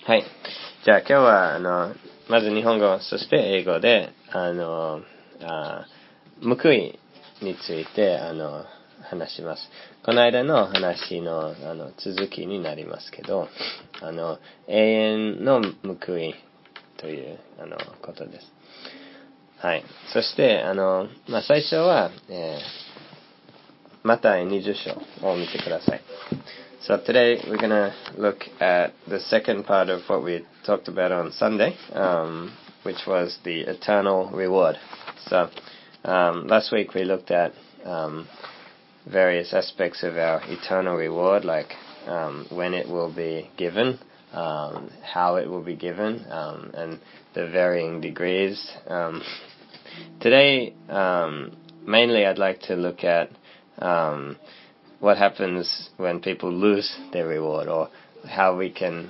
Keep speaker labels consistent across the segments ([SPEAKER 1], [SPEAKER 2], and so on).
[SPEAKER 1] はい。じゃあ今日はまず日本語、そして英語で報いについて話します。この間の話の続きになりますけど、永遠の報いということです。はい。そして最初は、マタイ20章を見てください。So today we're going to look at the second part of what we talked about on Sunday, which was the eternal reward. So last week we looked at various aspects of our eternal reward, like when it will be given, how it will be given, and the varying degrees. Today, mainly I'd like to look at what happens when people lose their reward, or how we can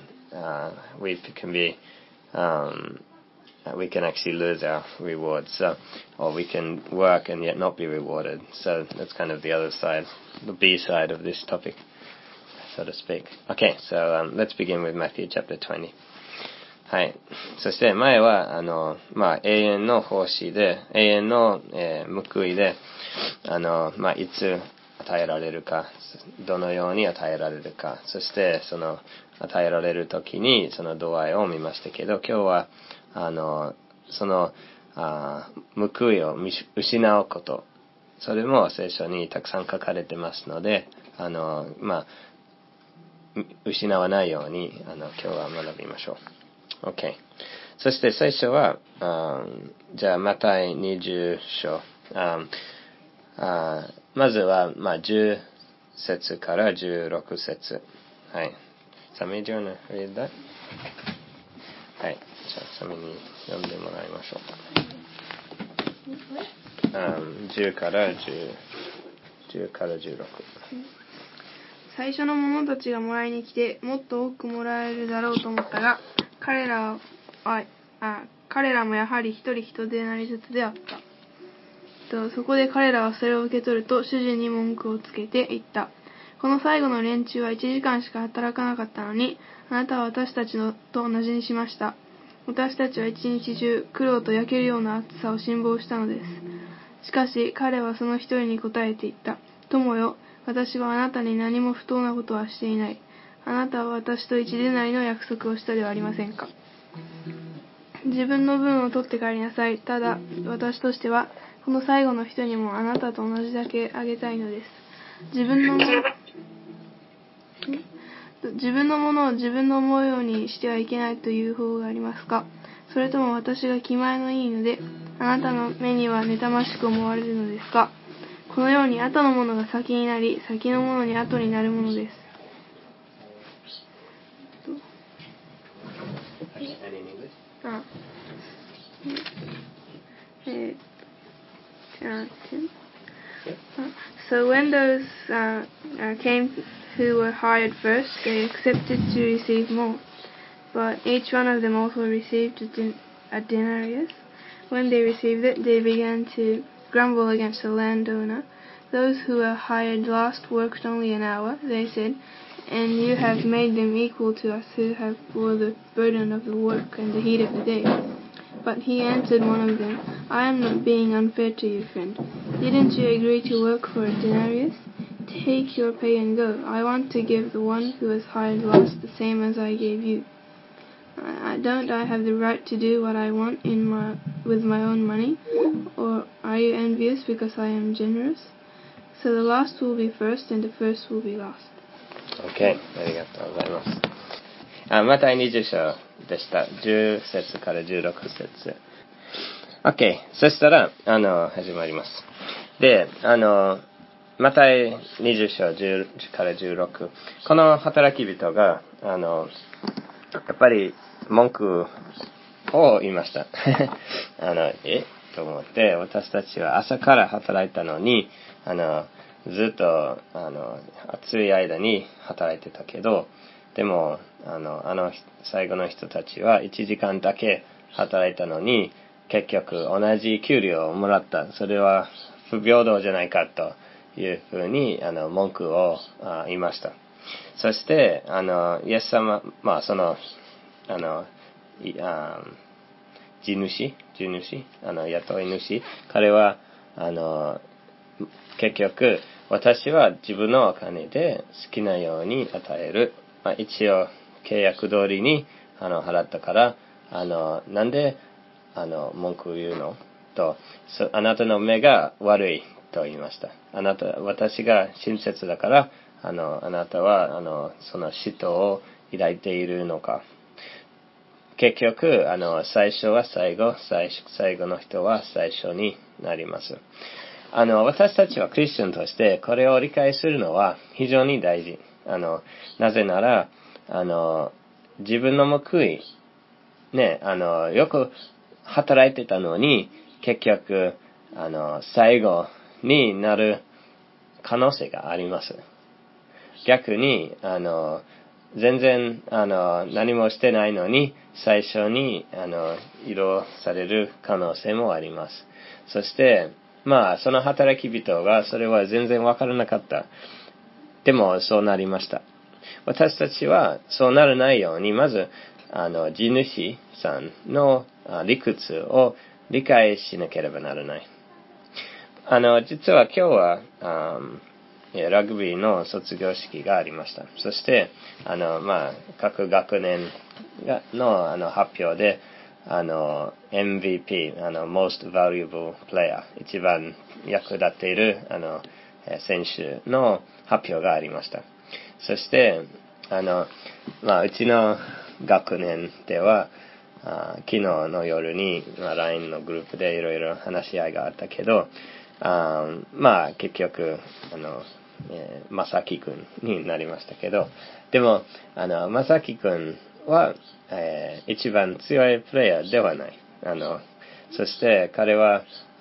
[SPEAKER 1] actually lose our rewards. So, or we can work and yet not be rewarded. So that's kind of the other side, the B side of this topic, so to speak. Okay, so let's begin with Matthew chapter 20. はい。そして前は永遠の奉仕で、永遠の、報いで、いつ与えられるか、どのように与えられるか、そしてその与えられるときにその度合いを見ましたけど、今日はその報いを失うこと、それも聖書にたくさん書かれてますので、失わないように今日は学びましょう。OK。そして最初はじゃあマタイ20章。まずは、10節から16節。はい。サミー、do you wanna read that? はい。じゃあ、サミに読んでもらいましょう。10から16。
[SPEAKER 2] 最初の者たちがもらいに来て、もっと多くもらえるだろうと思ったが、彼らもやはり一人一デナリずつであった。そこで彼らはそれを受け取ると主人に文句をつけて言った。この最後の連中は1時間しか働かなかったのに、あなたは私たちと同じにしました。私たちは一日中苦労と焼けるような暑さを辛抱したのです。しかし彼はその一人に答えて言った。友よ、私はあなたに何も不当なことはしていない。あなたは私と一デナリの約束をしたではありませんか。自分の分を取って帰りなさい。ただ私としてはこの最後の人にもあなたと同じだけあげたいのです。自分のものを自分の思うようにしてはいけないという方がありますか。それとも私が気前のいいのであなたの目には妬ましく思われるのですか。このように後のものが先になり、先のものに後になるものです。So when those came who were hired first, they accepted to receive more. But each one of them also received a denarius. When they received it, they began to grumble against the landowner. Those who were hired last worked only an hour, they said, and you have made them equal to us who have bore the burden of the work and the heat of the day. But he answered one of them, I am not being unfair to you, friend. Didn't you agree to work for a denarius? Take your pay and go. I want to give the one who was hired last the same as I gave you. Don't I have the right to do what I want with my own money? Or are you envious because I am generous? So the last will be first and the first will be last.
[SPEAKER 1] OK、ありがとうございます。マタイ20章でした。10節から16節。OK、そしたら始まります。で、マタイ20章10から16。この働き人がやっぱり文句を言いました。と思って、私たちは朝から働いたのに、ずっと暑い間に働いてたけど、でも最後の人たちは1時間だけ働いたのに、結局同じ給料をもらった。それは不平等じゃないかというふうに文句を言いました。そしてイエス様、その地主、雇い主、彼は、結局、私は自分のお金で好きなように与える。一応、契約通りに、払ったから、なんで、文句言うのと、あなたの目が悪いと言いました。私が親切だから、あなたは、その嫉妬を抱いているのか。結局、最初は最後の人は最初になります。私たちはクリスチャンとしてこれを理解するのは非常に大事。なぜなら、自分の報い、ね、よく働いてたのに、結局、最後になる可能性があります。逆に、全然、何もしてないのに、最初に、移動される可能性もあります。そして、その働き人が、それは全然わからなかった。でも、そうなりました。私たちは、そうならないように、まず、地主さんの理屈を理解しなければならない。実は今日は、ラグビーの卒業式がありました。そして、各学年の発表で、MVP、Most Valuable Player、一番役立っている、選手の発表がありました。そして、うちの学年では、昨日の夜に、LINE のグループでいろいろ話し合いがあったけど、結局、まさきくんになりましたけど、でも、まさきくんは、一番強いプレイヤーではない。そして彼は、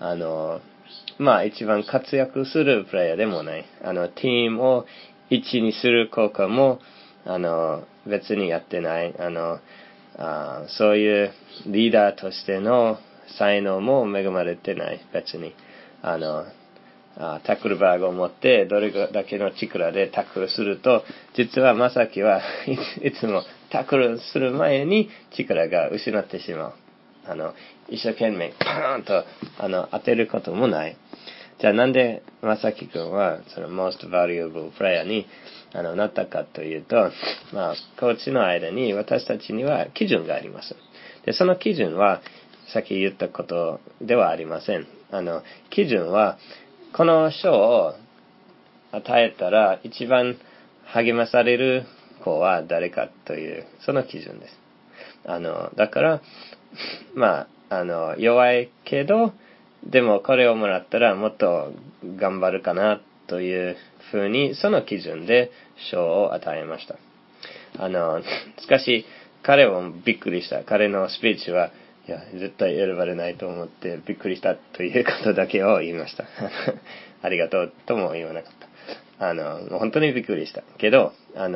[SPEAKER 1] 一番活躍するプレイヤーでもない。チームを一にする効果も、別にやってない。そういうリーダーとしての才能も恵まれてない。別に。タックルバーグを持ってどれだけの力でタックルすると、実はまさきはいつもタックルする前に力が失ってしまう。一生懸命パーンと当てることもない。じゃあなんでまさきくんはその most valuable player になったかというと、コーチの間に私たちには基準があります。で、その基準はさっき言ったことではありません。基準はこの賞を与えたら一番励まされる子は誰かというその基準です。だから弱いけどでもこれをもらったらもっと頑張るかなというふうにその基準で賞を与えました。しかし彼もびっくりした。彼のスピーチはいや絶対選ばれないと思ってびっくりしたということだけを言いました。ありがとうとも言わなかった。本当にびっくりしたけど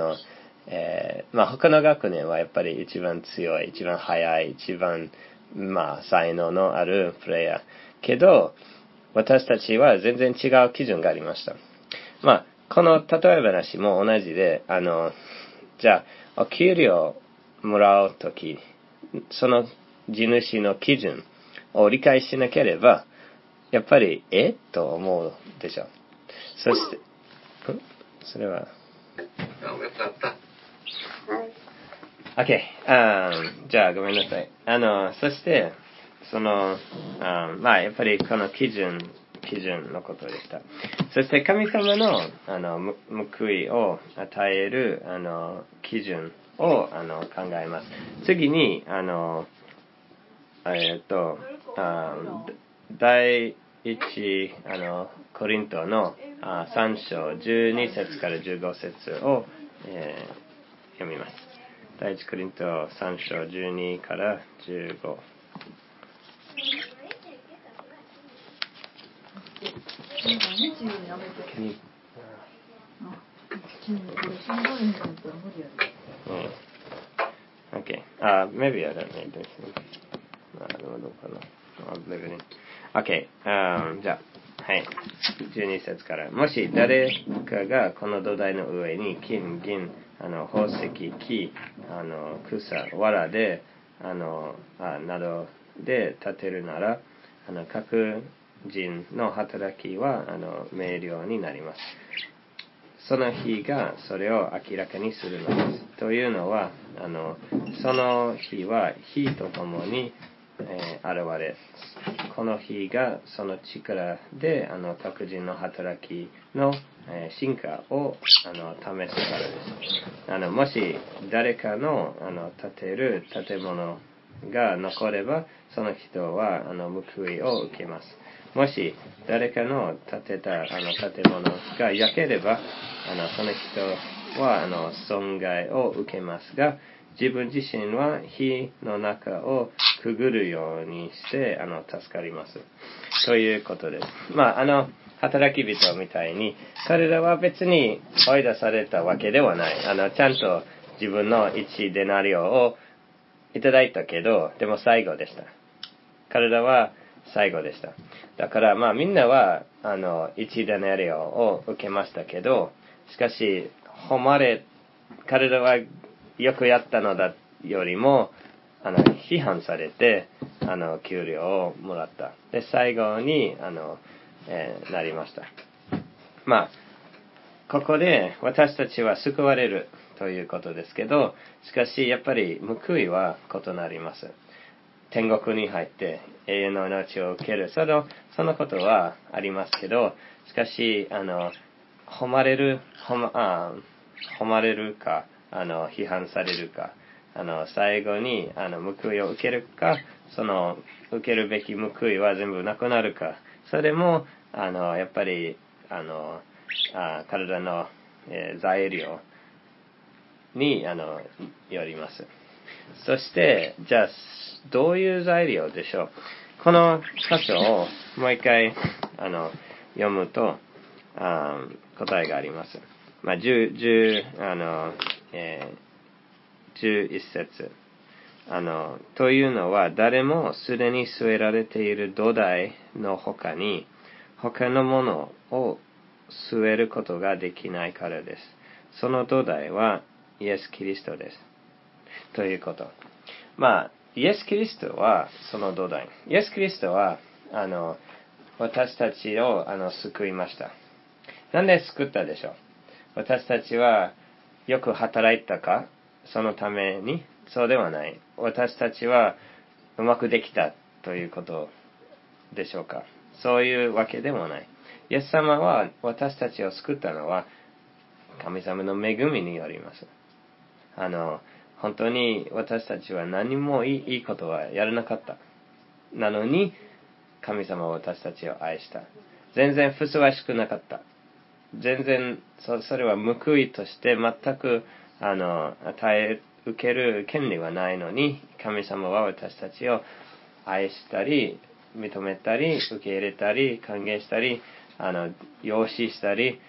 [SPEAKER 1] 他の学年はやっぱり一番強い、一番速い、一番才能のあるプレイヤーけど私たちは全然違う基準がありました。この例え話も同じでじゃあお給料もらうときその地主の基準を理解しなければやっぱりと思うでしょ。そしてそれはOK、じゃあごめんなさい。そしてやっぱりこの基準のことでした。そして神様の報いを与える基準を考えます。次に第一コリントの3章12節から15節を、読みます。第一コリント3章12から15。Okay. Maybe I don't need this. どうかな。Okay. じゃあはい。12節から。もし誰かがこの土台の上に金、銀、宝石、木、草、藁で、などで建てるなら、各人の働きは、明瞭になります。その日がそれを明らかにするのです。というのは、その日は火とともに、現れ、この日がその力で各人の働きの、進化を試すからです。もし誰かの建てる建物が残れば、その人は報いを受けます。もし誰かの建てた建物が焼ければ、その人は損害を受けますが、自分自身は火の中をくぐるようにして助かります。ということです。働き人みたいに、彼らは別に追い出されたわけではない。ちゃんと自分の1デナリオをいただいたけど、でも最後でした。彼らは最後でした。だからみんなは1デナリオを受けましたけど、しかし彼らはよくやったのだよりも批判されて給料をもらった。で最後になりました。ここで私たちは救われるということですけど、しかしやっぱり報いは異なります。天国に入って永遠の命を受ける、そのことはありますけど、しかし褒まれるか批判されるか、最後に報いを受けるか、その受けるべき報いは全部なくなるか、それもやっぱり体の、材料によります。そしてじゃあどういう材料でしょう。この箇所をもう一回読むと答えがあります。11節というのは、誰もすでに据えられている土台の他に他のものを据えることができないからです。その土台はイエス・キリストです。ということ。イエス・キリストはその土台。イエス・キリストは私たちを救いました。なんで救ったでしょう。私たちはよく働いたか、そのために。そうではない。私たちはうまくできたということでしょうか。そういうわけでもない。イエス様は私たちを救ったのは神様の恵みによります。本当に私たちは何もいいことはやらなかった。なのに神様は私たちを愛した。全然ふさわしくなかった。全然それは報いとして全く受ける権利はないのに、神様は私たちを愛したり認めたり受け入れたり歓迎したり養子したり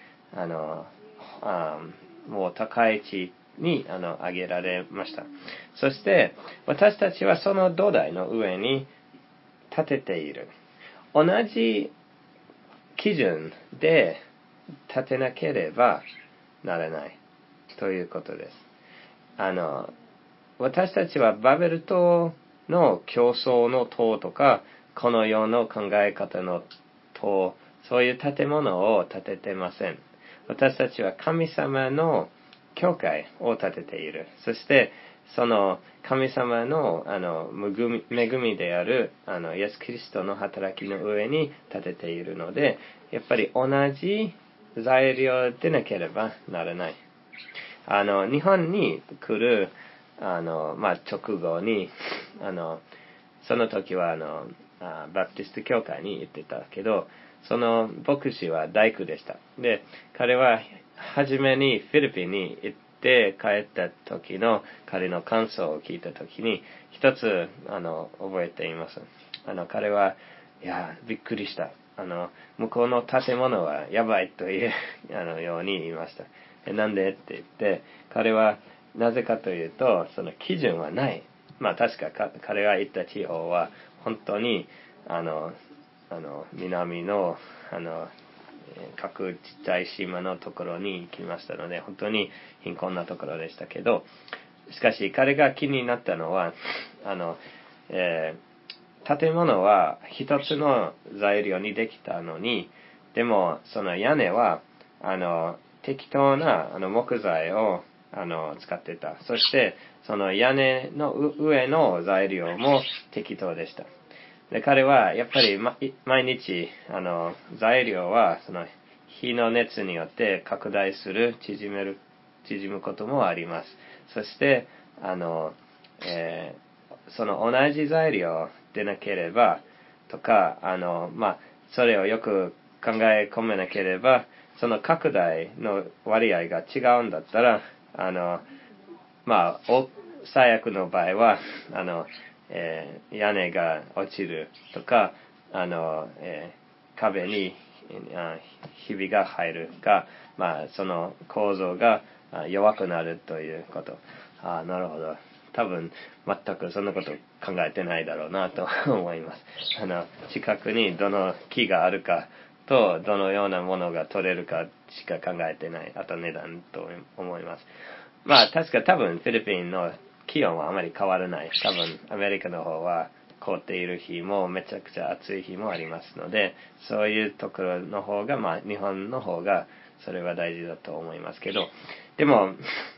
[SPEAKER 1] もう高い地位に上げられました。そして私たちはその土台の上に立てている。同じ基準で立てなければならないということです。私たちはバベル島の競争の塔とかこの世の考え方の塔、そういう建物を建ててません。私たちは神様の教会を建てている。そしてその神様の恵みであるイエス・キリストの働きの上に建てているので、やっぱり同じ材料でなければならない。日本に来る直後にその時はバプテスト教会に行ってたけど、その牧師は大工でした。で、彼は初めにフィリピンに行って帰った時の彼の感想を聞いた時に一つ覚えています。彼はびっくりした。向こうの建物はやばいというように言いました。なんでって言って、彼はなぜかというとその基準はない。確か彼が行った地方は本当に南の、各ちっちゃい島のところに行きましたので、本当に貧困なところでしたけど、しかし彼が気になったのは、建物は一つの材料にできたのに、でもその屋根は適当な木材を使ってた。そしてその屋根の上の材料も適当でした。で、彼はやっぱり毎日材料はその火の熱によって拡大する、縮むこともあります。そしてその同じ材料でなければとかそれをよく考え込めなければ、その拡大の割合が違うんだったら最悪の場合は屋根が落ちるとか壁にひびが入るか、その構造が弱くなるということ。なるほど。多分全くそんなこと考えてないだろうなと思います。近くにどの木があるかとどのようなものが取れるかしか考えてない。あと値段と思います。確か多分フィリピンの気温はあまり変わらない。多分アメリカの方は凍っている日もめちゃくちゃ暑い日もありますので、そういうところの方が日本の方がそれは大事だと思いますけど、でも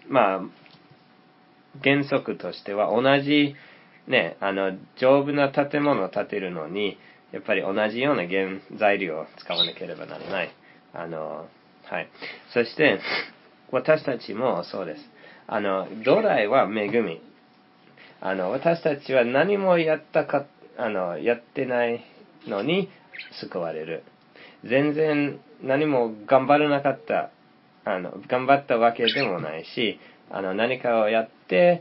[SPEAKER 1] 原則としては同じね、丈夫な建物を建てるのにやっぱり同じような原材料を使わなければならない。はい。そして私たちもそうです。土台は恵み。私たちは何もやってないのに救われる。全然何も頑張らなかった。頑張ったわけでもないし、何かをやって、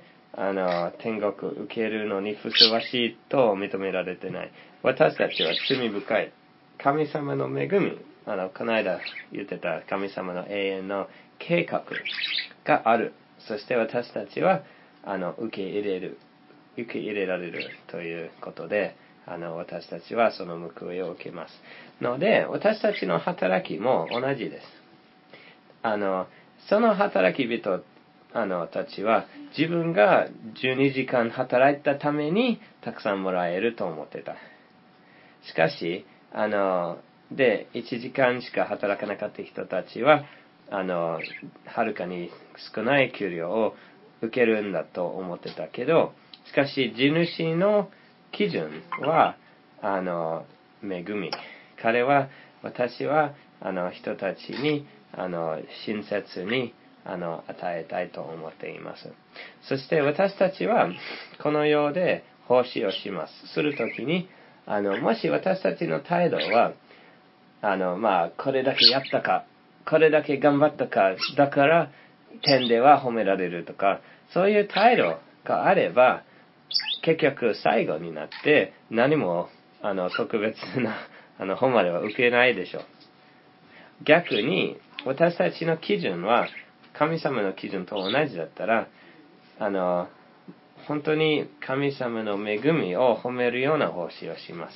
[SPEAKER 1] 天国受けるのにふさわしいと認められてない。私たちは罪深い。神様の恵み、この間言ってた神様の永遠の計画がある。そして私たちは、受け入れられるということで、私たちはその報いを受けます。ので、私たちの働きも同じです。その働き人たちは自分が12時間働いたためにたくさんもらえると思ってた。しかし、1時間しか働かなかった人たちは、はるかに少ない給料を受けるんだと思ってたけど、しかし地主の基準は、恵み。彼は、私は、人たちに、親切に、与えたいと思っています。そして私たちは、この世で奉仕をします。するときに、もし私たちの態度は、これだけやったか、これだけ頑張ったか、だから、天では褒められるとか、そういう態度があれば、結局最後になって何も特別な誉れは受けないでしょう。逆に私たちの基準は神様の基準と同じだったら本当に神様の恵みを褒めるような奉仕をします。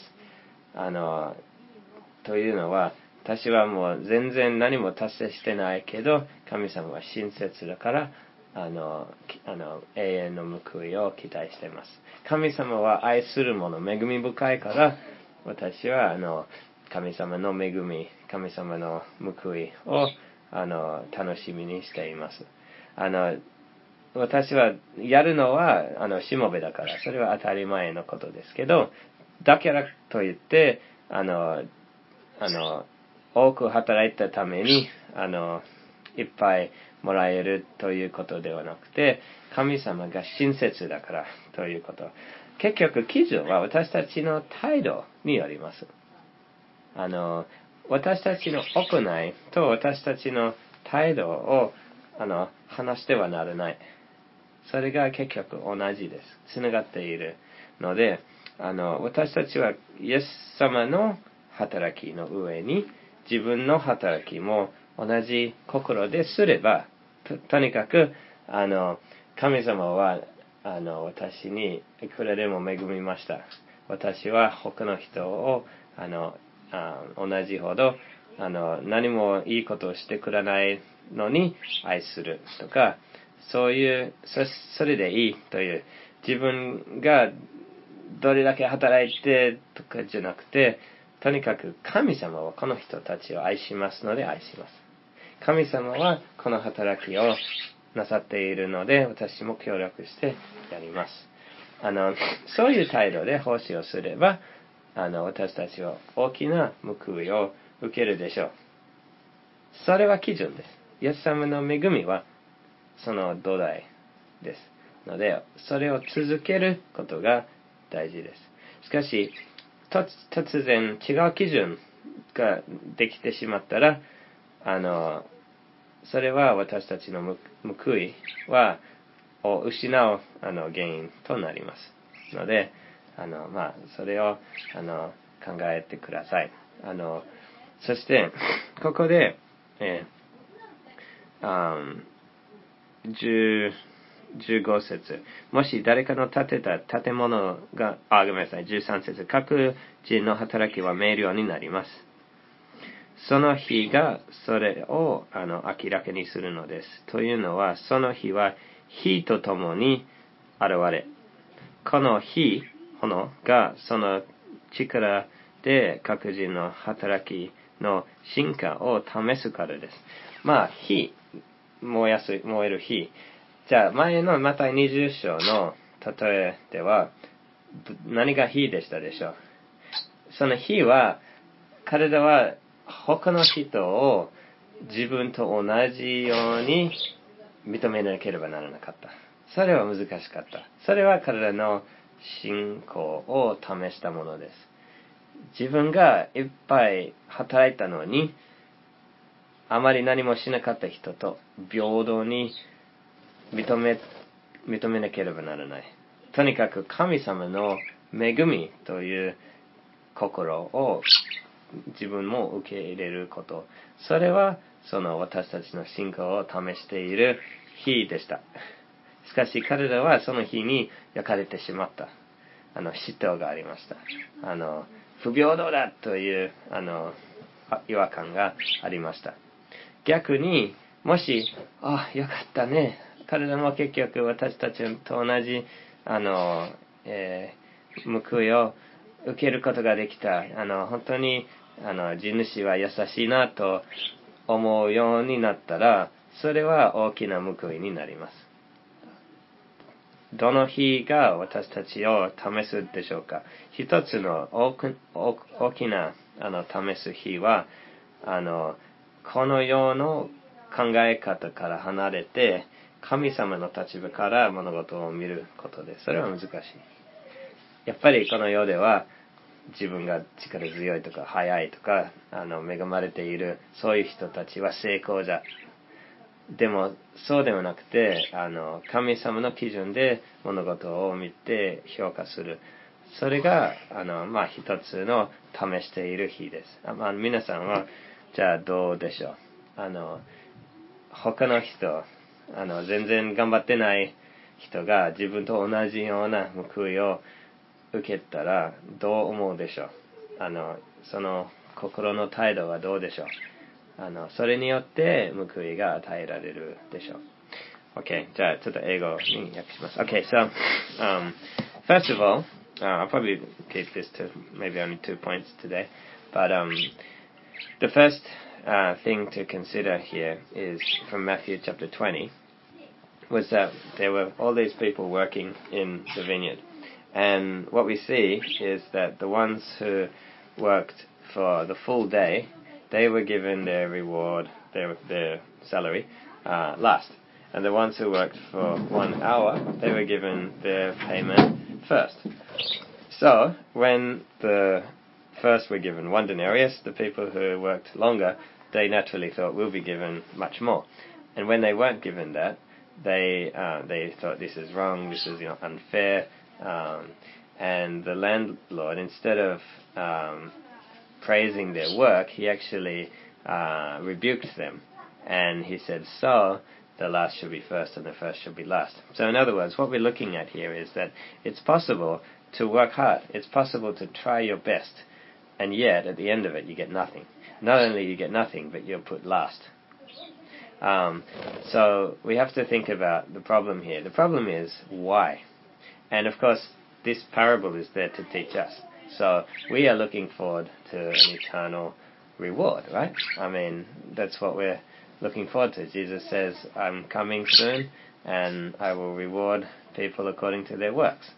[SPEAKER 1] というのは私はもう全然何も達成してないけど神様は親切だから永遠の報いを期待しています。神様は愛する者、恵み深いから、私は神様の恵み、神様の報いを楽しみにしています。私はやるのはしもべだから、それは当たり前のことですけど、だからといって多く働いたためにいっぱいもらえるということではなくて、神様が親切だからということ。結局、基準は私たちの態度によります。私たちの行いと私たちの態度を話してはならない。それが結局同じです。つながっているので、私たちはイエス様の働きの上に自分の働きも同じ心ですれば、とにかく神様は私にいくらでも恵みました。私は他の人を同じほど何もいいことをしてくれないのに愛するとか、そういうそれでいいという、自分がどれだけ働いてとかじゃなくて、とにかく神様はこの人たちを愛しますので愛します。神様はこの働きをなさっているので、私も協力してやります。そういう態度で奉仕をすれば、私たちは大きな報いを受けるでしょう。それは基準です。イエス様の恵みはその土台ですので、それを続けることが大事です。しかし、突然違う基準ができてしまったら、それは私たちの報いを失う原因となりますので、それを考えてください。そしてここで、15節、もし誰かの建てた建物が、ごめんなさい、13節、各人の働きは明瞭になります。その日がそれを明らかにするのです。というのは、その日は火とともに現れ、この火、炎がその力で各人の働きの進化を試すからです。火、燃える火。じゃあ、前のマタイ20章の例えでは、何が火でしたでしょう。その火は、彼らは他の人を自分と同じように認めなければならなかった。それは難しかった。それは彼らの信仰を試したものです。自分がいっぱい働いたのに、あまり何もしなかった人と平等に認めなければならない。とにかく神様の恵みという心を自分も受け入れること。それはその私たちの信仰を試している日でした。しかし彼らはその日に焼かれてしまった。嫉妬がありました。不平等だという違和感がありました。逆にもしよかったね、彼らも結局私たちと同じ報いを受けることができた。本当に地主は優しいなと思うようになったら、それは大きな報いになります。どの日が私たちを試すでしょうか。一つの大きな試す日は、この世の考え方から離れて、神様の立場から物事を見ることです。それは難しい。やっぱりこの世では、自分が力強いとか速いとか恵まれているそういう人たちは成功者。でもそうではなくて神様の基準で物事を見て評価する。それが一つの試している日です。皆さんはじゃあどうでしょう。他の人全然頑張ってない人が自分と同じような報いを受けたらどう思うでしょう。その心の態度はどうでしょう。それによって報いが与えられるでしょう。OK、じゃあちょっと英語に訳します。OK, so first of all, I'll probably keep this to maybe only 2 points today, but the first thing to consider here is from Matthew chapter 20, was that there were all these people working in the vineyard. And what we see is that the ones who worked for the full day, they were given their reward, their salary, last. And the ones who worked for 1 hour, they were given their payment first. So, when the first were given 1 denarius, the people who worked longer, they naturally thought, we'll be given much more. And when they weren't given that, they thought this is wrong, this is unfair, and the landlord, instead of praising their work, he actually rebuked them, and he said, so the last should be first and the first should be last. So in other words, what we're looking at here is that it's possible to work hard, it's possible to try your best, and yet at the end of it you get nothing. Not only you get nothing, but you're put last. So we have to think about the problem here. The problem is why. And of course, this parable is there to teach us. So we are looking forward to an eternal reward, right? I mean, that's what we're looking forward to. Jesus says, I'm coming soon, and I will reward people according to their works.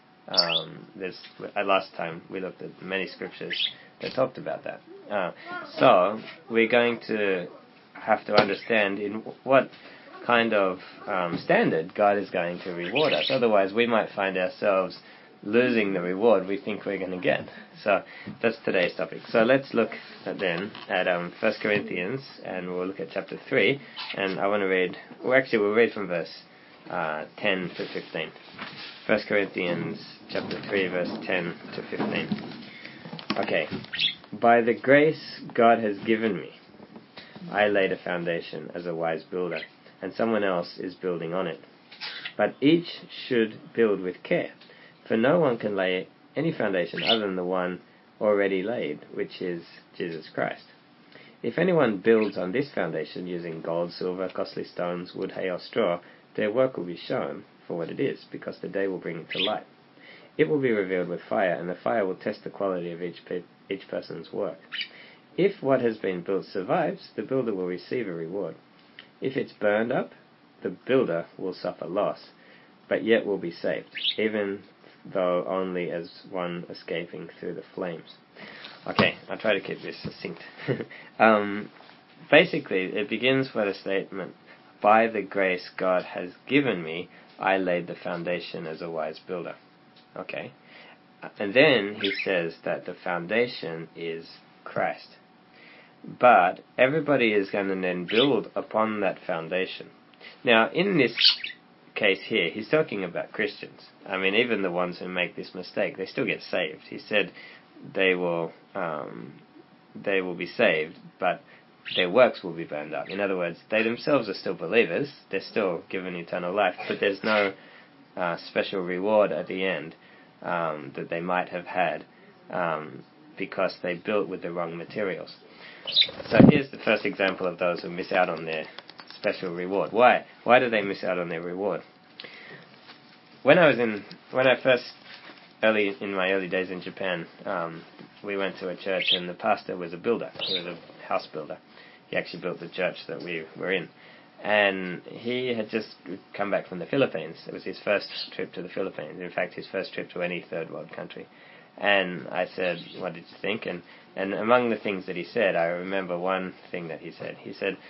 [SPEAKER 1] Last time we looked at many scriptures that talked about that. So we're going to have to understand in what kind of standard God is going to reward us. Otherwise, we might find ourselves losing the reward we think we're going to get. So that's today's topic. So let's look then at 1 Corinthians, and we'll look at chapter 3. And I want to read, we'll read from verse 10 to 15. 1 Corinthians chapter 3, verse 10 to 15. Okay. By the grace God has given me, I laid a foundation as a wise builder, and someone else is building on it. But each should build with care, for no one can lay any foundation other than the one already laid, which is Jesus Christ. If anyone builds on this foundation using gold, silver, costly stones, wood, hay, or straw, their work will be shown for what it is, because the day will bring it to light. It will be revealed with fire, and the fire will test the quality of each person's work. If what has been built survives, the builder will receive a reward. If it's burned up, the builder will suffer loss, but yet will be saved, even though only as one escaping through the flames. Okay, I'll try to keep this succinct. Basically, it begins with a statement, by the grace God has given me, I laid the foundation as a wise builder. Okay. And then he says that the foundation is Christ. But everybody is going to then build upon that foundation. Now, in this case here, he's talking about Christians. I mean, even the ones who make this mistake, they still get saved. He said they will be saved, but their works will be burned up. In other words, they themselves are still believers. They're still given eternal life, but there's no special reward at the end that they might have had because they built with the wrong materials. So here's the first example of those who miss out on their special reward. Why? Why do they miss out on their reward? In my early days in Japan, we went to a church, and the pastor was a builder. He was a house builder. He actually built the church that we were in. And he had just come back from the Philippines. It was his first trip to the Philippines. In fact, his first trip to any third world country. And I said, what did you think? And among the things that he said, I remember one thing that he said. He said,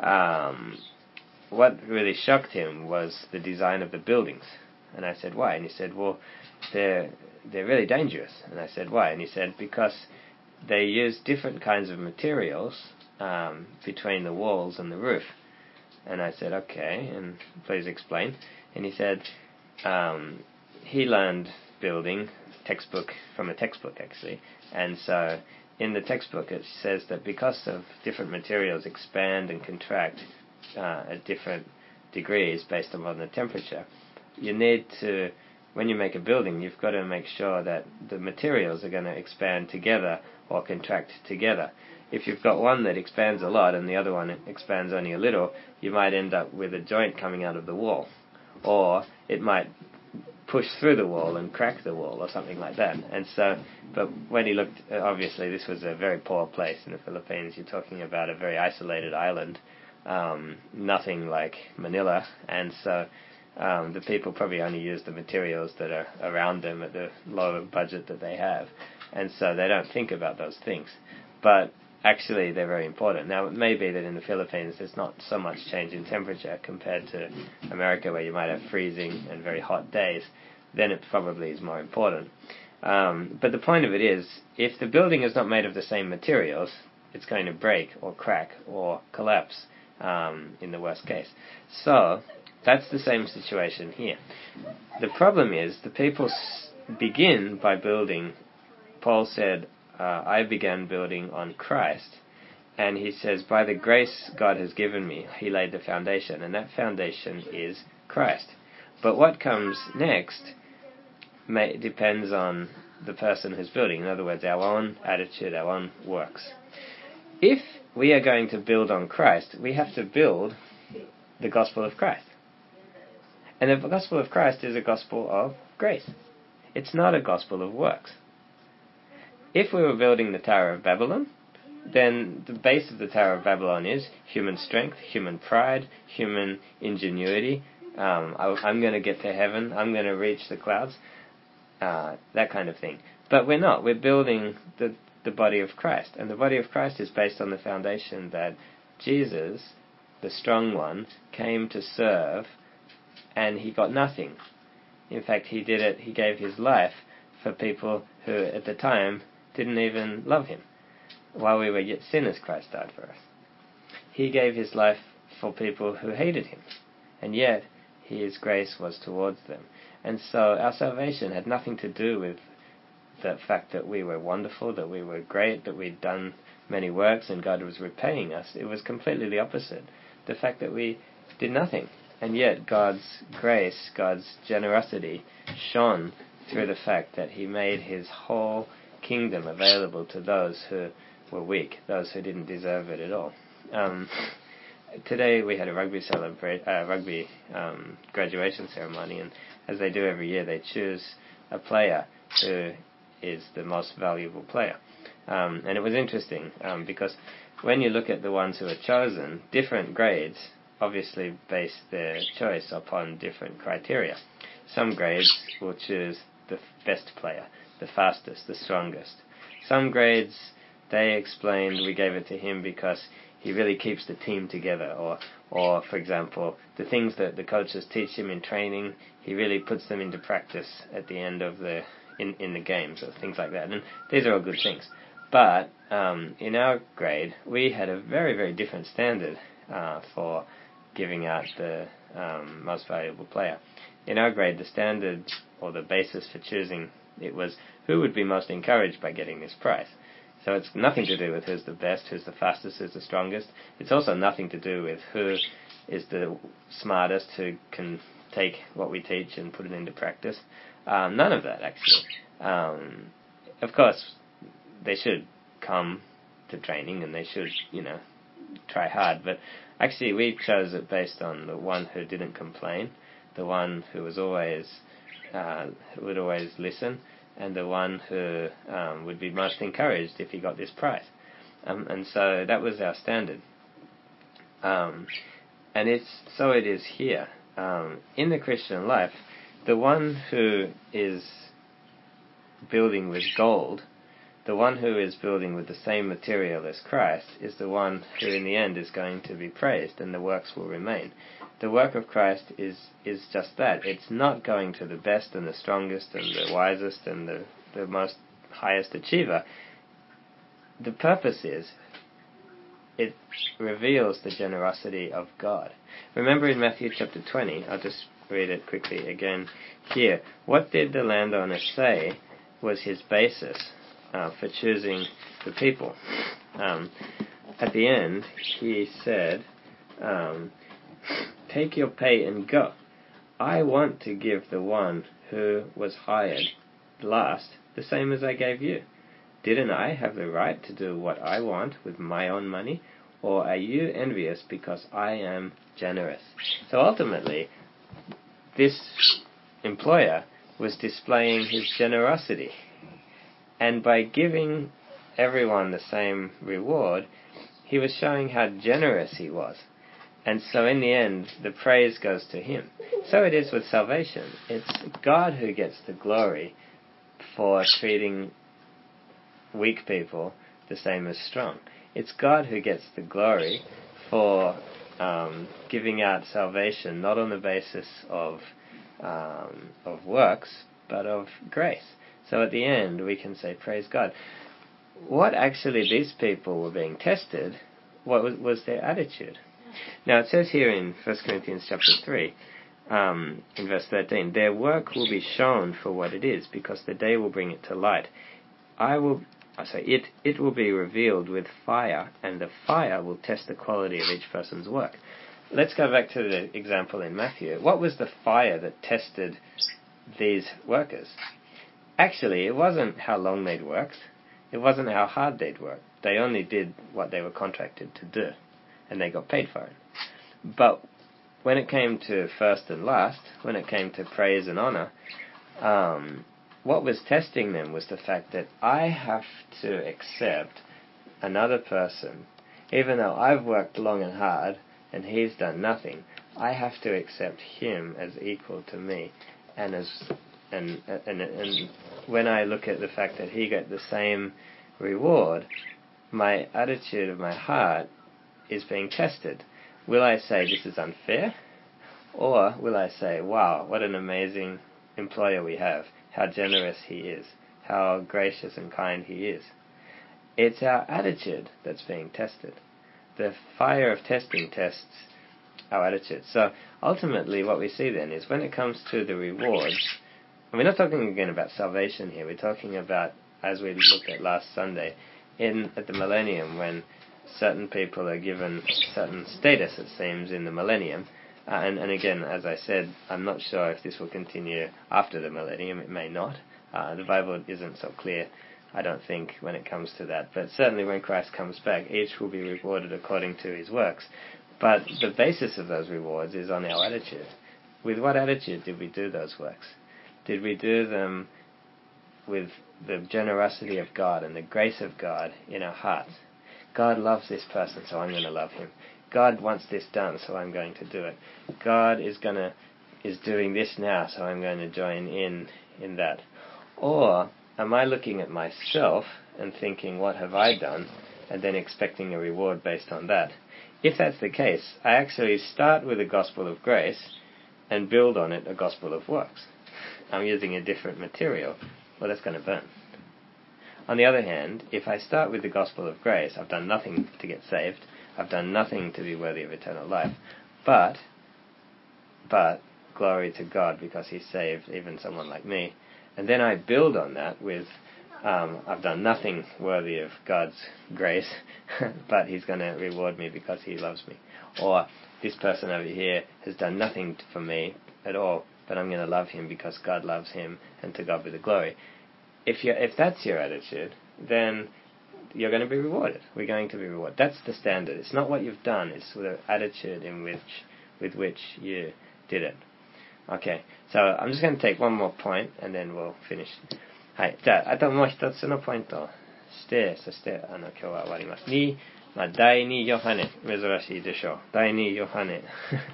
[SPEAKER 1] what really shocked him was the design of the buildings. And I said, why? And he said, well, they're really dangerous. And I said, why? And he said, because they use different kinds of materials between the walls and the roof. And I said, okay, and please explain. And he said, he learned building from a textbook, actually. And so in the textbook it says that because of different materials expand and contract at different degrees based upon the temperature, you need to, when you make a building, you've got to make sure that the materials are going to expand together or contract together. If you've got one that expands a lot and the other one expands only a little, you might end up with a joint coming out of the wall. Or it might push through the wall and crack the wall or something like that. And so, but when he looked, obviously this was a very poor place in the Philippines. You're talking about a very isolated island, nothing like Manila. And so the people probably only use the materials that are around them at the lower budget that they have. And so they don't think about those things. But actually, they're very important. Now, it may be that in the Philippines there's not so much change in temperature compared to America, where you might have freezing and very hot days. Then it probably is more important. But the point of it is, if the building is not made of the same materials, it's going to break or crack or collapse in the worst case. So, that's the same situation here. The problem is, the people begin by building. Paul said, I began building on Christ, and he says, by the grace God has given me, he laid the foundation, and that foundation is Christ. But what comes next depends on the person who's building. In other words, our own attitude, our own works. If we are going to build on Christ, we have to build the gospel of Christ. And the gospel of Christ is a gospel of grace. It's not a gospel of works. If we were building the Tower of Babylon, then the base of the Tower of Babylon is human strength, human pride, human ingenuity. I'm going to get to heaven. I'm going to reach the clouds. That kind of thing. But we're not. We're building the body of Christ. And the body of Christ is based on the foundation that Jesus, the strong one, came to serve, and he got nothing. In fact, he gave his life for people who at the time didn't even love him. While we were yet sinners, Christ died for us. He gave his life for people who hated him, and yet his grace was towards them. And so our salvation had nothing to do with the fact that we were wonderful, that we were great, that we'd done many works and God was repaying us. It was completely the opposite. The fact that we did nothing, and yet God's grace, God's generosity shone through the fact that he made his whole kingdom available to those who were weak, those who didn't deserve it at all. Today we had a rugby graduation ceremony, and as they do every year, they choose a player who is the most valuable player. And it was interesting because when you look at the ones who are chosen, different grades obviously base their choice upon different criteria. Some grades will choose the best player, the fastest, the strongest. Some grades, they explained we gave it to him because he really keeps the team together, or for example, the things that the coaches teach him in training, he really puts them into practice at the end of in the games, or things like that. And these are all good things. But in our grade, we had a very, very different standard for giving out the most valuable player. In our grade, the standard, or the basis for choosing it, was who would be most encouraged by getting this prize. So it's nothing to do with who's the best, who's the fastest, who's the strongest. It's also nothing to do with who is the smartest, who can take what we teach and put it into practice. None of that, actually. Of course, they should come to training and they should, try hard. But actually, we chose it based on the one who didn't complain, the one who was always, who would always listen, and the one who would be most encouraged if he got this prize. And so that was our standard. And so it is here. In the Christian life, the one who is building with gold, the one who is building with the same material as Christ, is the one who in the end is going to be praised, and the works will remain. The work of Christ is just that. It's not going to the best and the strongest and the wisest and the most highest achiever. The purpose is it reveals the generosity of God. Remember in Matthew chapter 20, I'll just read it quickly again here. What did the landowner say was his basis for choosing the people? At the end, he said, take your pay and go. I want to give the one who was hired last the same as I gave you. Didn't I have the right to do what I want with my own money? Or are you envious because I am generous? So ultimately, this employer was displaying his generosity. And by giving everyone the same reward, he was showing how generous he was. And so in the end, the praise goes to him. So it is with salvation. It's God who gets the glory for treating weak people the same as strong. It's God who gets the glory for giving out salvation, not on the basis of works, but of grace. So at the end, we can say, praise God. What actually these people were being tested, what was their attitude? Now it says here in 1 Corinthians chapter 3, in verse 13, their work will be shown for what it is, because the day will bring it to light. It will be revealed with fire, and the fire will test the quality of each person's work. Let's go back to the example in Matthew. What was the fire that tested these workers? actually, it wasn't how long they'd worked. It wasn't how hard they'd worked. They only did what they were contracted to do, and they got paid for it. But when it came to first and last, when it came to praise and honor, what was testing them was the fact that I have to accept another person, even though I've worked long and hard and he's done nothing. I have to accept him as equal to me, and when I look at the fact that he got the same reward, my attitude of my heart is being tested. Will I say this is unfair? Or will I say, wow, what an amazing employer we have, how generous he is, how gracious and kind he is. It's our attitude that's being tested. The fire of testing tests our attitude. So ultimately what we see then is when it comes to the rewards, and we're not talking again about salvation here, we're talking about, as we looked at last Sunday, at the millennium, when certain people are given certain status, it seems, in the millennium. And again, as I said, I'm not sure if this will continue after the millennium. It may not. The Bible isn't so clear, I don't think, when it comes to that. But certainly when Christ comes back, each will be rewarded according to his works. But the basis of those rewards is on our attitude. With what attitude did we do those works? Did we do them with the generosity of God and the grace of God in our hearts? God loves this person, so I'm going to love him. God wants this done, so I'm going to do it. God is doing this now, so I'm going to join in that. Or am I looking at myself and thinking, what have I done, and then expecting a reward based on that? If that's the case, I actually start with a gospel of grace and build on it a gospel of works. I'm using a different material. Well, that's going to burn. On the other hand, if I start with the gospel of grace, I've done nothing to get saved, I've done nothing to be worthy of eternal life, but glory to God because he saved even someone like me, and then I build on that with I've done nothing worthy of God's grace, but he's going to reward me because he loves me. Or this person over here has done nothing for me at all, but I'm going to love him because God loves him, and to God be the glory. If that's your attitude, then you're going to be rewarded. We're going to be rewarded. That's the standard. It's not what you've done, it's the attitude with which you did it. Okay, so I'm just going to take one more point, and then we'll finish. はい。じゃあ、あともう一つのポイントをして、そして、今日は終わります。第2ヨハネ、珍しいでしょう。第2ヨハネ、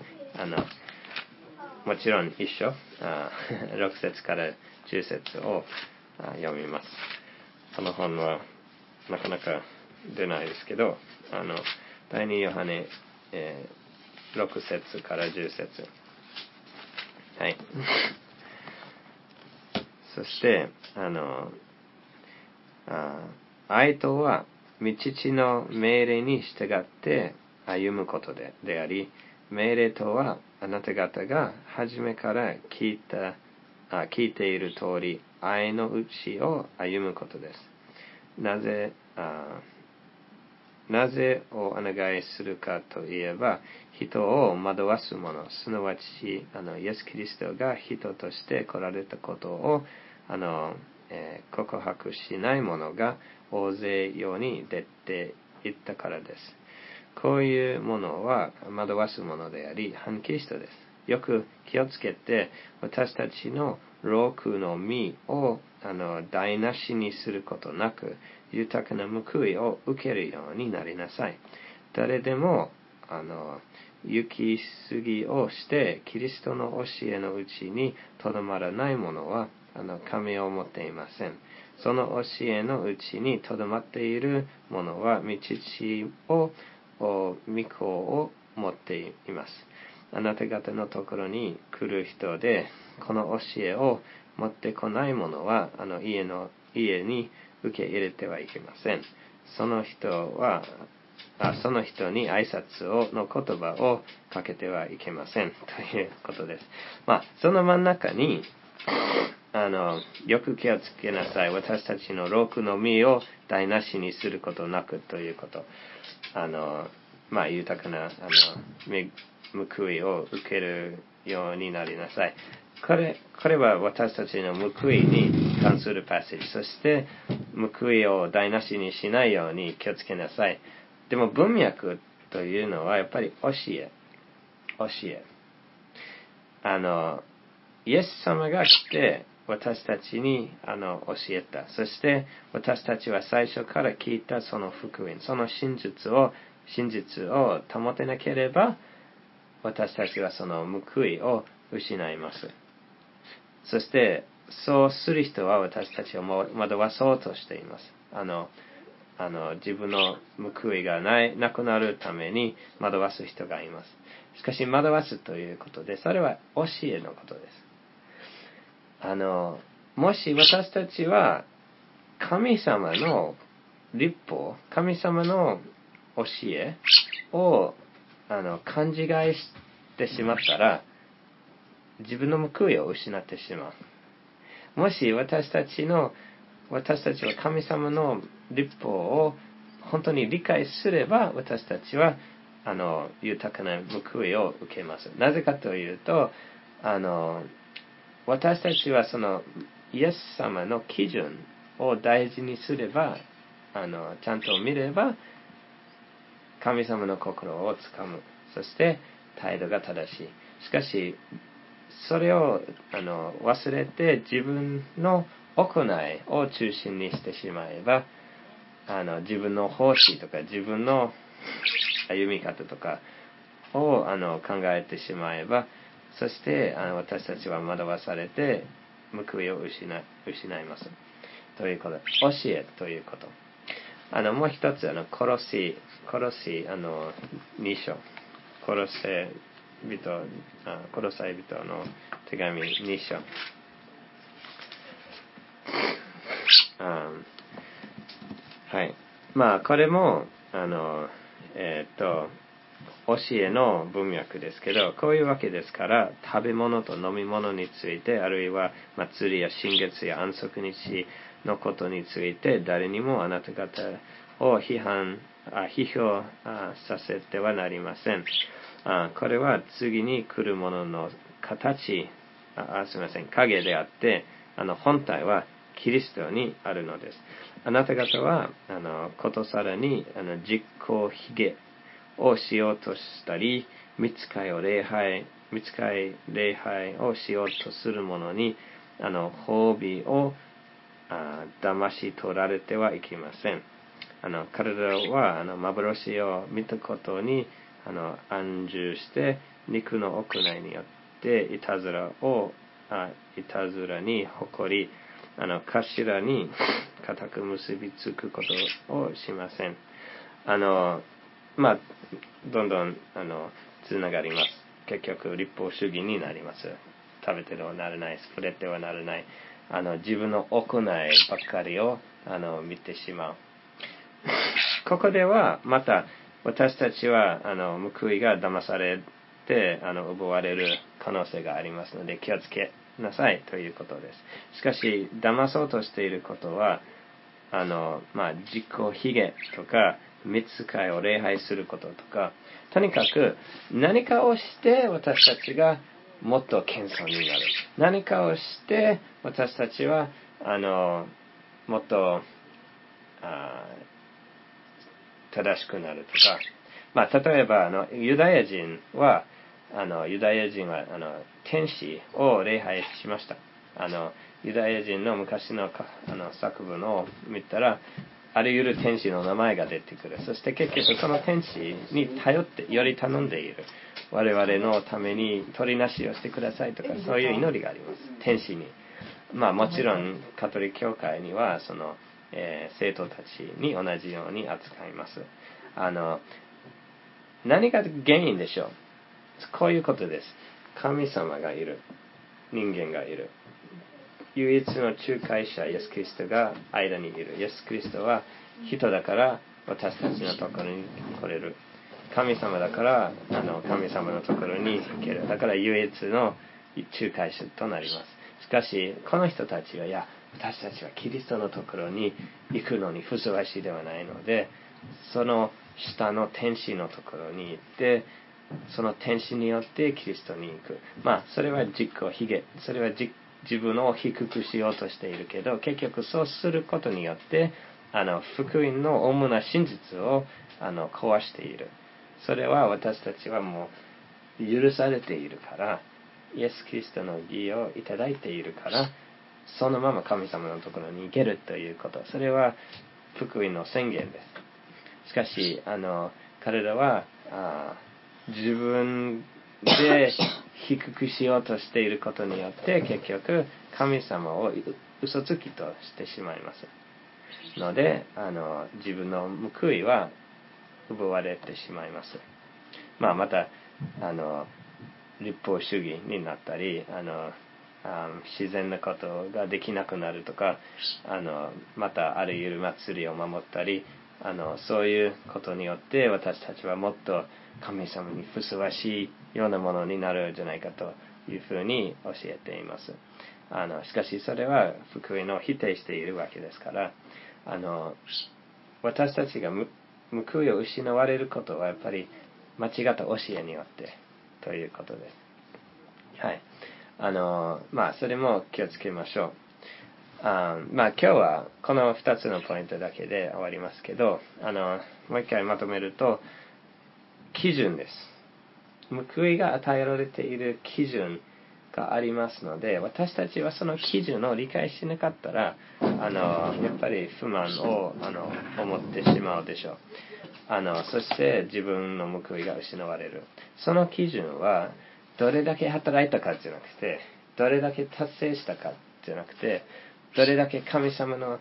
[SPEAKER 1] もちろん一緒、6節から10節を読みます。この本は、なかなか出ないですけど、第2ヨハネ、6節から10節。はい。そして、愛とは、父の命令に従って歩むことであり、命令とは、あなた方が初めから聞いている通り、愛のうちを歩むことです。なぜお願いするかといえば、人を惑わす者、すなわちイエス・キリストが人として来られたことを告白しない者が大勢世に出ていったからです。こういうものは惑わす者であり、反キリストです。よく気をつけて、私たちの労苦の身を台無しにすることなく、豊かな報いを受けるようになりなさい。誰でも行き過ぎをしてキリストの教えのうちにとどまらない者は神を持っていません。その教えのうちにとどまっている者は御子を持っています。あなた方のところに来る人でこの教えを持ってこない者は家に受け入れてはいけません。その人に挨拶の言葉をかけてはいけませんということです。その真ん中によく気をつけなさい。私たちの労苦の身を台無しにすることなくということ。豊かな報いを受けるようになりなさい。これは私たちの報いに関するパッセージ。そして、報いを台無しにしないように気をつけなさい。でも文脈というのはやっぱり教え。イエス様が来て私たちに教えた。そして私たちは最初から聞いたその福音、その真実を保てなければ、私たちはその報いを失います。そして、そうする人は私たちを惑わそうとしています。自分の報いがなくなるために惑わす人がいます。しかし、惑わすということで、それは教えのことです。もし私たちは神様の律法、神様の教えを勘違いしてしまったら、自分の報いを失ってしまう。もし私たちは神様の律法を本当に理解すれば、私たちは豊かな報いを受けます。なぜかというと、私たちはそのイエス様の基準を大事にすれば、ちゃんと見れば、神様の心をつかむ。そして態度が正しい。しかし、それを忘れて自分の行いを中心にしてしまえば、自分の方針とか自分の歩み方とかを考えてしまえば、そして私たちは惑わされて報いを失います。ということ、教えということ。もう一つ、コロサイ2章。コロサイ人の手紙2章。はい。これも、教えの文脈ですけど、こういうわけですから、食べ物と飲み物について、あるいは祭りや新月や安息日のことについて、誰にもあなた方を批評させてはなりません。これは次に来るものの影であって、本体はキリストにあるのです。あなた方は、ことさらに、実行卑下をしようとしたり、御使い礼拝をしようとする者に、褒美を騙し取られてはいけません。彼らは幻を見たことに安住して、肉の行いによっていたずらに誇り、頭に固く結びつくことをしません。どんどんつながります。結局立法主義になります。食べてはならない、触れてはならない、自分の行いばっかりを見てしまう。ここではまた私たちは報いが騙されて奪われる可能性がありますので、気をつけなさいということです。しかし騙そうとしていることは自己卑下とか御使いを礼拝することとか、とにかく何かをして私たちがもっと謙遜になる。何かをして私たちはもっと正しくなるとか、例えばユダヤ人は天使を礼拝しました。ユダヤ人の昔の作文を見たら、あらゆる天使の名前が出てくる。そして結局その天使に頼ってより頼んでいる。我々のために取りなしをしてくださいとか、そういう祈りがあります。天使に。もちろんカトリック教会にはその、生徒たちに同じように扱います。何が原因でしょう。こういうことです。神様がいる。人間がいる。唯一の仲介者、イエス・キリストが間にいる。イエス・キリストは人だから私たちのところに来れる。神様だから神様のところに行ける。だから唯一の仲介者となります。しかし、この人たちは、私たちはキリストのところに行くのにふさわしいではないので、その下の天使のところに行って、その天使によってキリストに行く。それは実行卑下。それは自分を低くしようとしているけど、結局そうすることによって福音の主な真実を壊している。それは私たちはもう許されているから、イエス・キリストの義をいただいているから、そのまま神様のところに行けるということ。それは福音の宣言です。しかし彼らは自分で低くしようとしていることによって結局神様を嘘つきとしてしまいますので、自分の報いは奪われてしまいます。また立法主義になったり、自然なことができなくなるとか、またあるいは祭りを守ったり、そういうことによって私たちはもっと神様にふさわしいようなものになるんじゃないかというふうに教えています。しかしそれは福音を否定しているわけですから、私たちが報いを失われることはやっぱり間違った教えによってということです。はい。それも気をつけましょう。今日はこの2つのポイントだけで終わりますけど、もう一回まとめると、基準です。報いが与えられている基準がありますので、私たちはその基準を理解しなかったら、やっぱり不満を思ってしまうでしょう。そして自分の報いが失われる。その基準はどれだけ働いたかじゃなくて、どれだけ達成したかじゃなくて、どれだけ神様の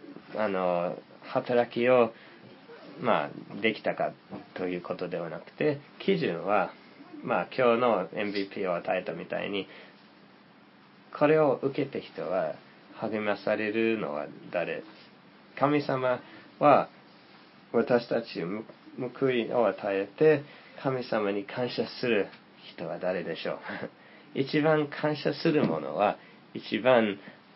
[SPEAKER 1] 働きをできたかということではなくて、基準は今日の MVP を与えたみたいに、これを受けた人は励まされるのは誰？神様は私たちに報いを与えて神様に感謝する人は誰でしょう？一番感謝する者は一番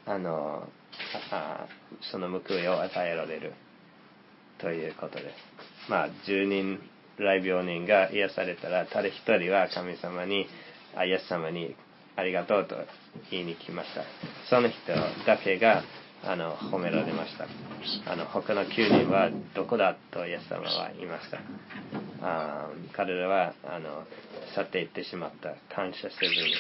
[SPEAKER 1] その報いを与えられるということです。10人来病人が癒されたら、ただ一人は神様に、イエス様にありがとうと言いに来ました。その人だけが褒められました。他の9人はどこだとイエス様は言いました。彼らは去っていってしまった。感謝せずに。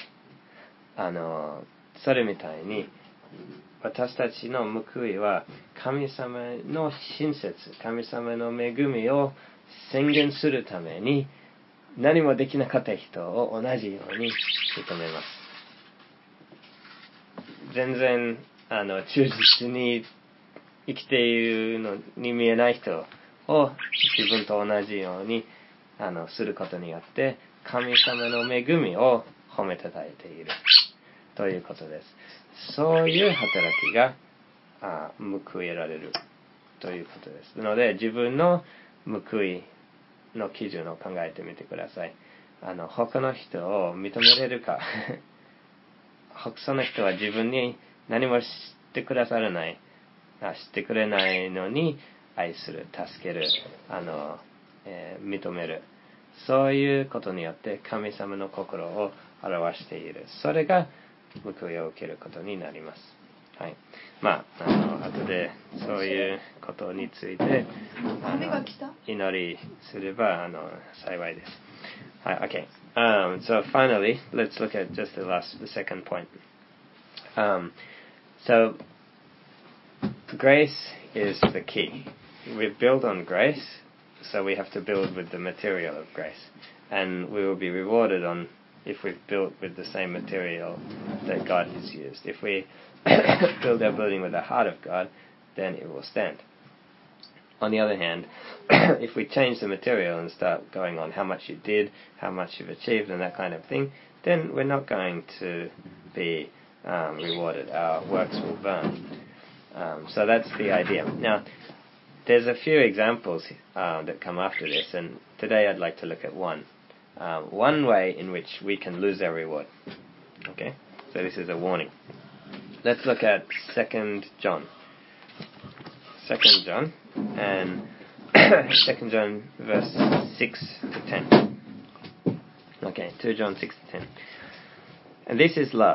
[SPEAKER 1] それみたいに私たちの報いは神様の親切、神様の恵みを宣言するために、何もできなかった人を同じように認めます。全然忠実に生きているのに見えない人を自分と同じようにすることによって神様の恵みを褒めたたえているということです。そういう働きが報いられるということです。なので自分の報いの基準を考えてみてください。他の人を認めれるかその人は自分に何もしてくださらない、してくれないのに愛する、助ける、認める、そういうことによって神様の心を表している。それが報いを受けることになります。はい。後でそういうことについて祈りすれば幸いです。はい。Okay. So finally, let's look at just the second point. So grace is the key. We build on grace, so we have to build with the material of grace, and we will be rewarded on if we've built with the same material that God has used. If we build our building with the heart of God, then it will stand. On the other hand, if we change the material and start going on how much you did, how much you've achieved, and that kind of thing, then we're not going to be rewarded. Our works will burn. So that's the idea. Now, there's a few examples that come after this, and today I'd like to look at one. One way in which we can lose our reward. Okay? So this is a warning. Let's look at 2 John. 2 John, and 2 John verse 6 to 10. Okay, 2 John 6 to 10. And this is love.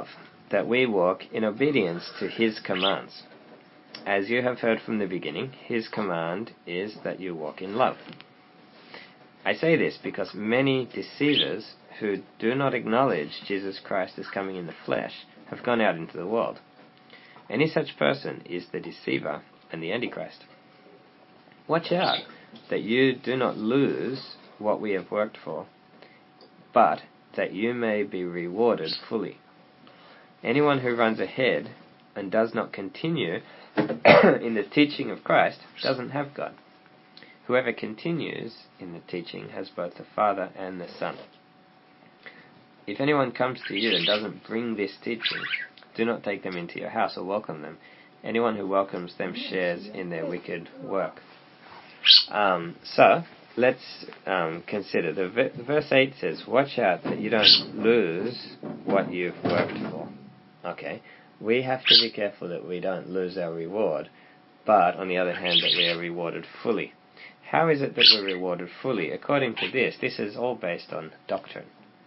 [SPEAKER 1] that we walk in obedience to his commands. As you have heard from the beginning, his command is that you walk in love. I say this because many deceivers who do not acknowledge Jesus Christ as coming in the flesh have gone out into the world. Any such person is the deceiver and the Antichrist. Watch out that you do not lose what we have worked for, but that you may be rewarded fully. Anyone who runs ahead and does not continue in the teaching of Christ doesn't have God. Whoever continues in the teaching has both the Father and the Son. If anyone comes to you and doesn't bring this teaching, do not take them into your house or welcome them. Anyone who welcomes them shares in their wicked work. So, let's consider. The verse 8 says, watch out that you don't lose what you've worked for. Okay, we have to be careful that we don't lose our reward, but on the other hand that we are rewarded fully. How is it that we're rewarded fully? According to this is all based on doctrine.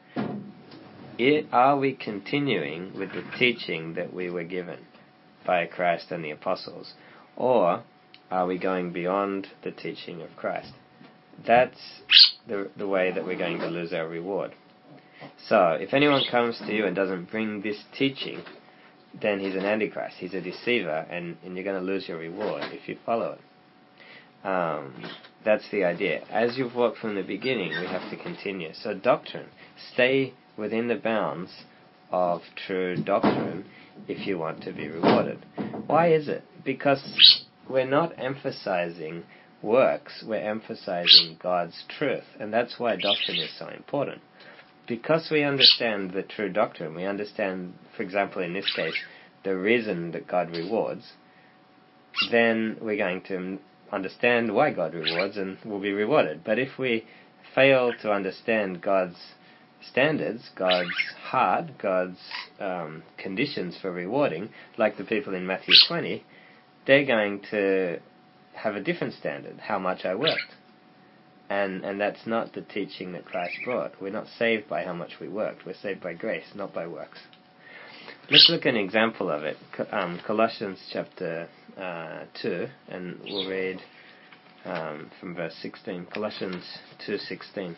[SPEAKER 1] Are we continuing with the teaching that we were given by Christ and the apostles, or are we going beyond the teaching of Christ? That's the way that we're going to lose our reward. So, if anyone comes to you and doesn't bring this teaching, then he's an Antichrist, he's a deceiver, and you're going to lose your reward if you follow it. That's the idea. As you've walked from the beginning, we have to continue. So doctrine, stay within the bounds of true doctrine if you want to be rewarded. Why is it? Because we're not emphasizing works, we're emphasizing God's truth, and that's why doctrine is so important. Because we understand the true doctrine, we understand, for example, in this case, the reason that God rewards, then we're going to understand why God rewards and will be rewarded. But if we fail to understand God's standards, God's heart, God's conditions for rewarding, like the people in Matthew 20, they're going to have a different standard, how much I worked. And that's not the teaching that Christ brought. We're not saved by how much we worked. We're saved by grace, not by works. Let's look at an example of it. Colossians chapter 2, and we'll read from verse 16. Colossians 2:16.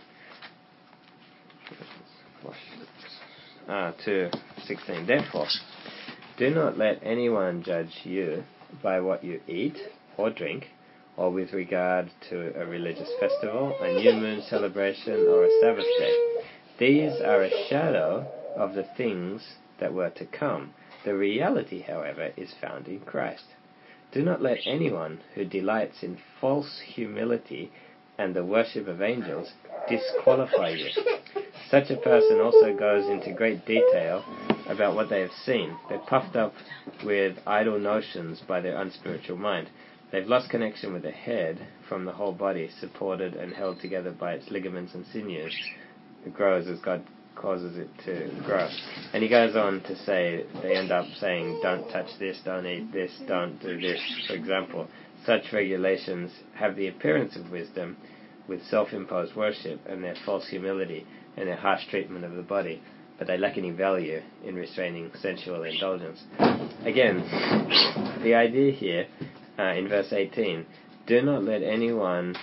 [SPEAKER 1] 2:16. Therefore, do not let anyone judge you by what you eat or drink, or with regard to a religious festival, a new moon celebration, or a Sabbath day. These are a shadow of the things that were to come. The reality, however, is found in Christ. Do not let anyone who delights in false humility and the worship of angels disqualify you. Such a person also goes into great detail about what they have seen. They're puffed up with idle notions by their unspiritual mind. They've lost connection with the head from the whole body, supported and held together by its ligaments and sinews. It grows as God causes it to grow. And he goes on to say, they end up saying, don't touch this, don't eat this, don't do this, for example. Such regulations have the appearance of wisdom with self-imposed worship and their false humility and their harsh treatment of the body, but they lack any value in restraining sensual indulgence. Again, the idea here, in verse 18, do not let anyone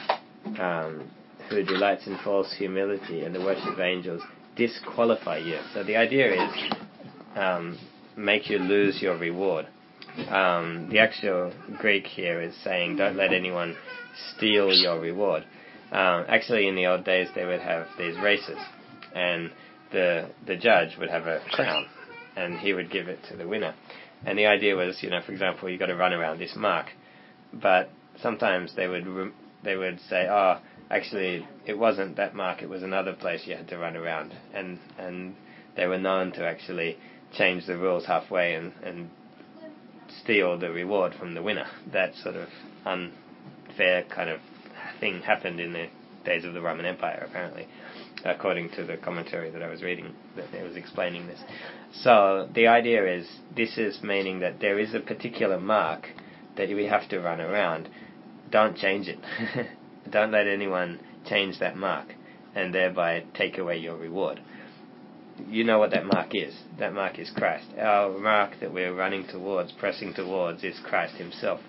[SPEAKER 1] who delights in false humility and the worship of angels disqualify you. So the idea is make you lose your reward. The actual Greek here is saying don't let anyone steal your reward. Actually, in the old days, they would have these races, and the judge would have a crown, and he would give it to the winner. And the idea was, for example, you've got to run around this mark. But sometimes they would say, oh, actually, it wasn't that mark, it was another place you had to run around. And they were known to actually change the rules halfway and steal the reward from the winner. That sort of unfair kind of thing happened in the days of the Roman Empire, apparently, according to the commentary that I was reading, that it was explaining this. So the idea is, this is meaning that there is a particular mark that we have to run around. Don't change it. Don't let anyone change that mark and thereby take away your reward. you know what that mark is. That mark is Christ. Our mark that we're running towards, pressing towards, is Christ himself.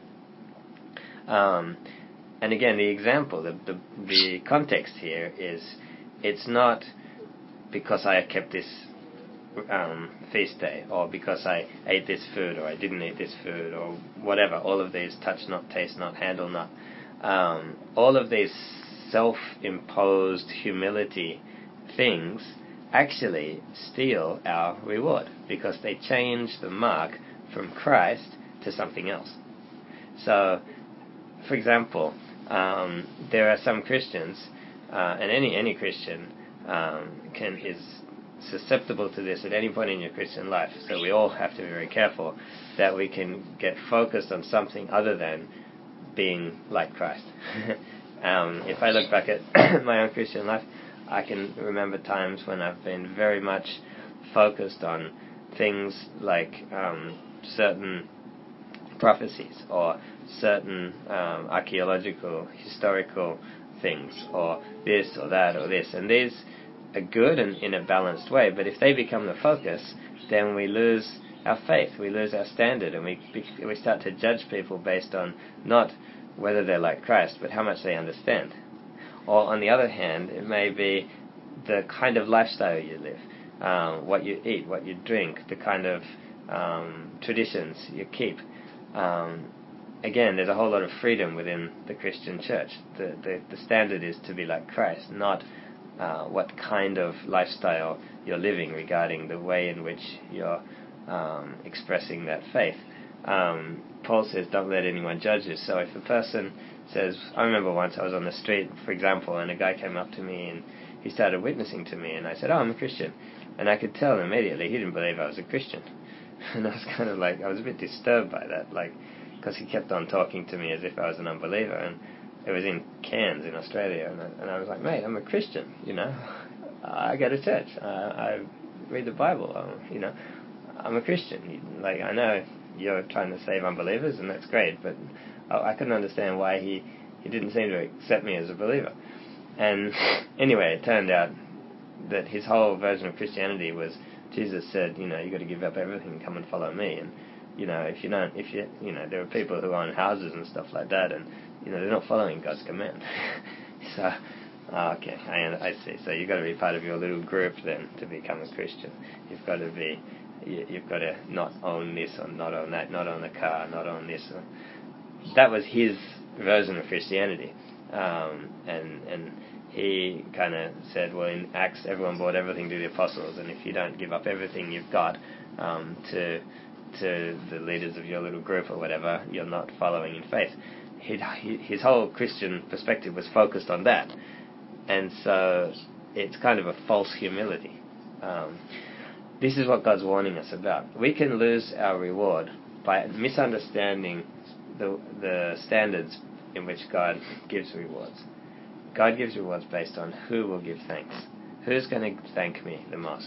[SPEAKER 1] And again, the example, the context here is, it's not because I kept this feast day, or because I ate this food, or I didn't eat this food, or whatever. All of these touch not, taste not, handle not. All of these self-imposed humility things actually steal our reward, because they change the mark from Christ to something else. So, for example, there are some Christians, and any Christian is susceptible to this at any point in your Christian life. So we all have to be very careful that we can get focused on something other than being like Christ. If I look back at my own Christian life, I can remember times when I've been very much focused on things like certain prophecies, or certain archaeological, historical things, or this or that or this. And these are good and in a balanced way, but if they become the focus, then we lose our faith, we lose our standard, and we start to judge people based on not whether they're like Christ, but how much they understand. Or on the other hand, it may be the kind of lifestyle you live, what you eat, what you drink, the kind of traditions you keep. Again, there's a whole lot of freedom within the Christian church. The standard is to be like Christ, not what kind of lifestyle you're living regarding the way in which you're expressing that faith. Paul says, don't let anyone judge you. So if a person says, I remember once I was on the street, for example, and a guy came up to me and he started witnessing to me, and I said, oh, I'm a Christian. And I could tell immediately he didn't believe I was a Christian. And I was kind of like, I was a bit disturbed by that, like, because he kept on talking to me as if I was an unbeliever. And it was in Cairns in Australia, and I was like, mate, I'm a Christian, you know. I go to church. I read the Bible, you know. I'm a Christian. Like, I know you're trying to save unbelievers, and that's great, but I couldn't understand why he didn't seem to accept me as a believer. And anyway, it turned out that his whole version of Christianity was, Jesus said, you know, you got to give up everything and come and follow me. And you know, if you know, there are people who own houses and stuff like that, and you know, they're not following God's command. So, okay, I see. So you've got to be part of your little group then to become a Christian. You've got to not own this or not own that, not own a car, not own this. That was his version of Christianity, and he kind of said, well, in Acts, everyone brought everything to the apostles, and if you don't give up everything you've got to the leaders of your little group or whatever, you're not following in faith. His whole Christian perspective was focused on that, and so it's kind of a false humility. This is what God's warning us about. We can lose our reward by misunderstanding the standards in which God gives rewards. God gives rewards based on who will give thanks. Who's going to thank me the most?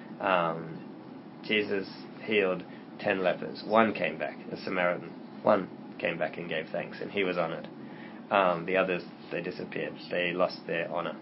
[SPEAKER 1] Jesus healed 10 lepers. One came back, a Samaritan. One came back and gave thanks, and he was honored. The others, they disappeared. They lost their honor.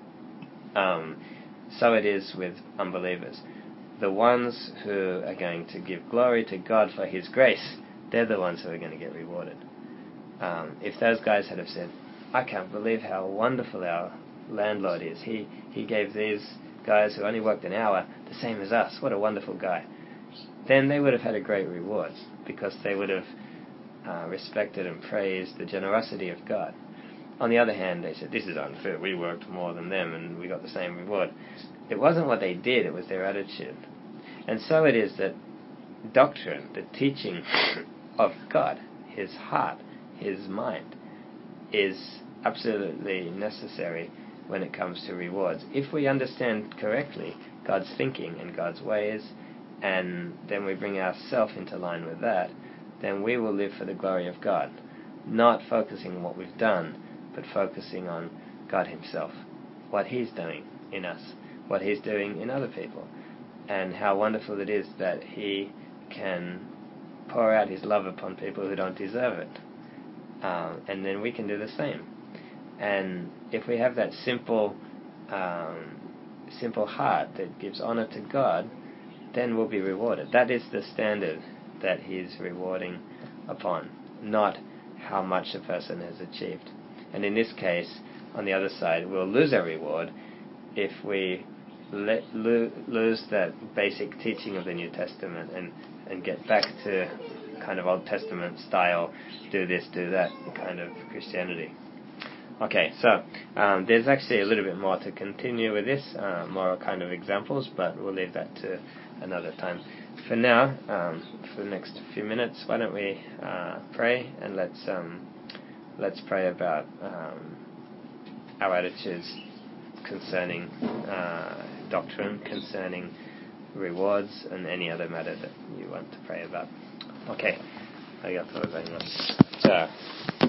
[SPEAKER 1] So it is with unbelievers. The ones who are going to give glory to God for his grace, they're the ones who are going to get rewarded. If those guys had have said, I can't believe how wonderful our landlord is. He gave these guys who only worked an hour the same as us. What a wonderful guy. Then they would have had a great reward, because they would have respected and praised the generosity of God. On the other hand, they said, this is unfair. We worked more than them and we got the same reward. It wasn't what they did, it was their attitude. And so it is that doctrine, the teaching of God, his heart, his mind, is absolutely necessary when it comes to rewards. If we understand correctly God's thinking and God's ways, and then we bring ourselves into line with that, then we will live for the glory of God, not focusing on what we've done, but focusing on God himself, what he's doing in us, what he's doing in other people, and how wonderful it is that he can pour out his love upon people who don't deserve it. And then we can do the same. And if we have that simple simple heart that gives honor to God, then we'll be rewarded. That is the standard that He's rewarding upon, not how much a person has achieved. And in this case, on the other side, we'll lose our reward if we lose that basic teaching of the New Testament and get back to kind of Old Testament style, do this, do that kind of Christianity. Okay, so there's actually a little bit more to continue with this, more kind of examples, but we'll leave that to another time. For now, for the next few minutes, why don't we pray, and let's pray about our attitudes concerning doctrine, concerning rewards, and any other matter that you want to pray about. Okay, ありがとうございます。じゃあ